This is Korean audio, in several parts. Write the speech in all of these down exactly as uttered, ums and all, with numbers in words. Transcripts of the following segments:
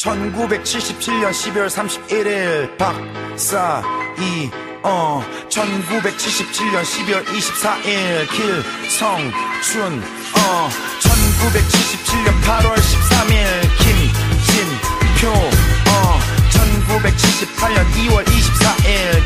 천구백칠십칠년 십이월 삼십일일 박사 이 어 천구백칠십칠년 십이월 이십사일 길성춘 어 천구백칠십칠년 팔월 십삼일 김진표 어 천구백칠십팔년 이월 이십사일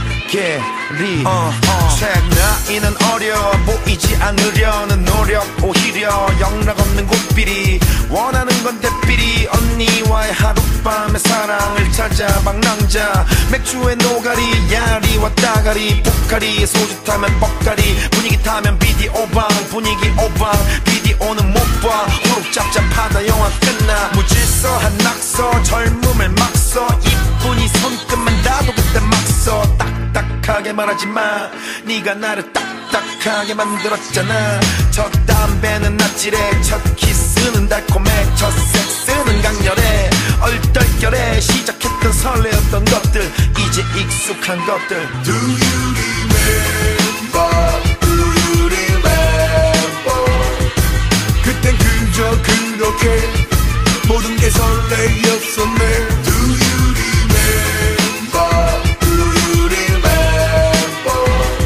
강계리 어, 어. 책 나이는 어려 보이지 않으려는 노력 오히려 영락 없는 고삐리 원하는 건 대삐리 언니와의 하룻밤의 사랑을 찾아 방랑자 맥주에 노가리 야리와 따가리 포카리 소주 타면 뻑가리 분위기 타면 비디오방 분위기 오방 비디오는 못봐 호흡 잡잡하다 영화 끝나 무질서한 낙서 젊음을 막 써 이쁜이 손끝만 닿아도 그때 막 써 딱딱하게 말하지마 네가 나를 딱딱하게 만들었잖아 첫 담배는 낯질해 첫 키스는 달콤해 첫 섹스는 강렬해 얼떨결에 시작했던 설레었던 것들 이제 익숙한 것들 Do you remember? Do you remember? 그땐 그저 그렇게 모든 게 설레였었네 Do you remember? Do you remember?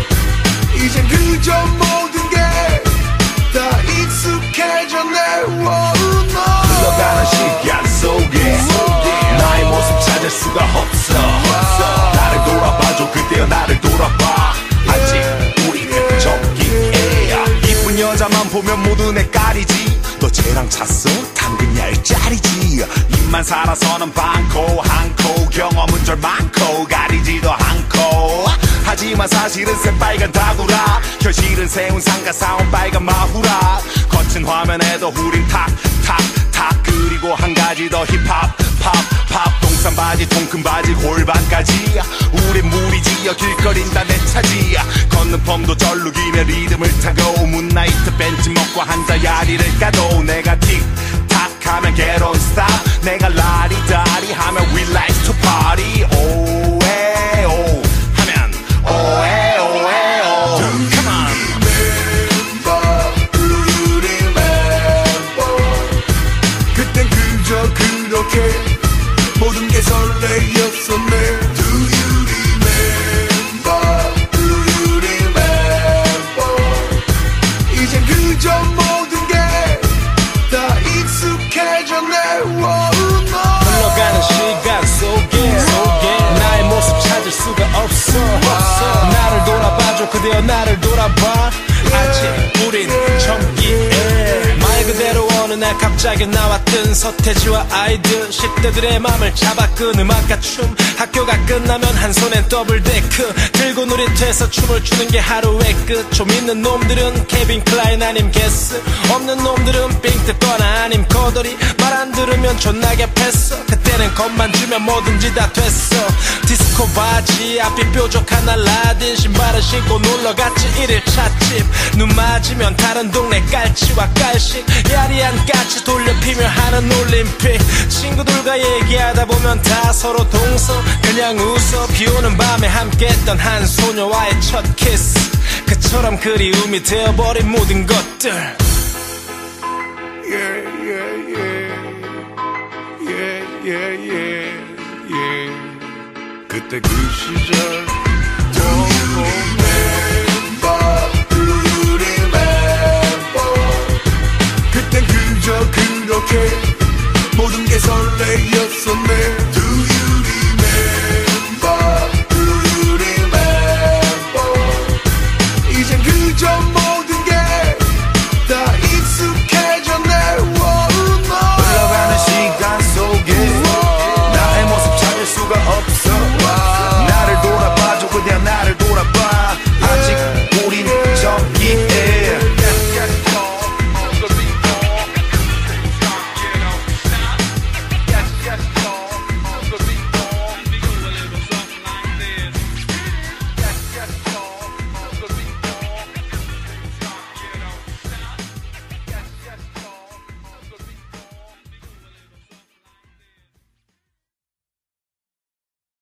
이젠 그저 모든 게 다 익숙해졌네 wow, no. 흘러가는 시간 속에 나의 모습 찾을 수가 없어 나를 돌아봐줘 그대여 나를 돌아봐 아직 우리는 적기에 이쁜 여자만 보면 모두 내 깔이지 너 쟤랑 찼어? 당근 얄짤이지 입만 살아서는 많고 한코 경험은 절 많고 가리지도 않고 하지만 사실은 새빨간 다구라 현실은 세운 상가 사온 빨간 마후라 거친 화면에도 우린 탁탁탁 그리고 한 가지 더 힙합 팝팝 동산 바지 통큰 바지 골반까지 우린 무리지어 길거린 다 내 차지 걷는 펌도 절룩이며 리듬을 타고 문나이트 벤치 먹고 한자 야리를 까도 내가 틱탁 하면 get on stop 내가 라리다리 하면 we like to party 오에오 하면 오에오에오 come on remember? Do you remember? 그땐 그저 그렇게 모든 게 설레였었네 Do you remember? Do you remember? 이젠 그저 모든 게 다 익숙해졌네 wow, no. 흘러가는 시간 속에, 속에 나의 모습 찾을 수가 없어, 없어. 나를 돌아봐줘 그대여 나를 돌아봐 아직 우린 젊기에 말 그대로 어느 날 갑자기 나왔던 서태지와 아이들 십 대들의 맘을 잡아 끈 음악과 춤 학교가 끝나면 한 손엔 더블데크 들고 놀이터에서 춤을 추는 게 하루의 끝 좀 있는 놈들은 케빈 클라인 아님 게스 없는 놈들은 빙트거나 아님 거더리 말 안 들으면 존나게 패스 그때는 겁만 주면 뭐든지 다 됐어 디스코 바지 앞이 뾰족한 알라딘 신발을 신고 놀러갔지 일일 찻집 눈 맞으면 다른 동네 깔치와 깔식 야리한 까치 돌려 피며 하는 올림픽 친구들과 얘기하다 보면 다 서로 동서 그냥 웃어 비오는 밤에 함께했던 한 소녀와의 첫 키스 그처럼 그리움이 되어버린 모든 것들 Yeah, yeah, yeah. Yeah, yeah, yeah, yeah. 그때 그 시절 Do you remember? Do you remember? 그땐 그저 그렇게 모든 게 설레였었네